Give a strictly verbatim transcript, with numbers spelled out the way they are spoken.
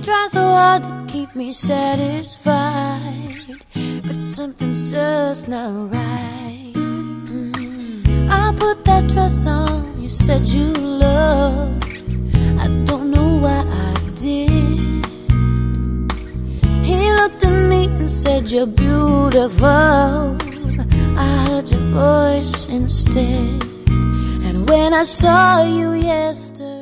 try so hard to keep me satisfied, but something's just not right. mm. I put that dress on you said you loved. I don't know why I did. He looked at me and said you're beautiful. I heard your voice instead. And when I saw you yesterday,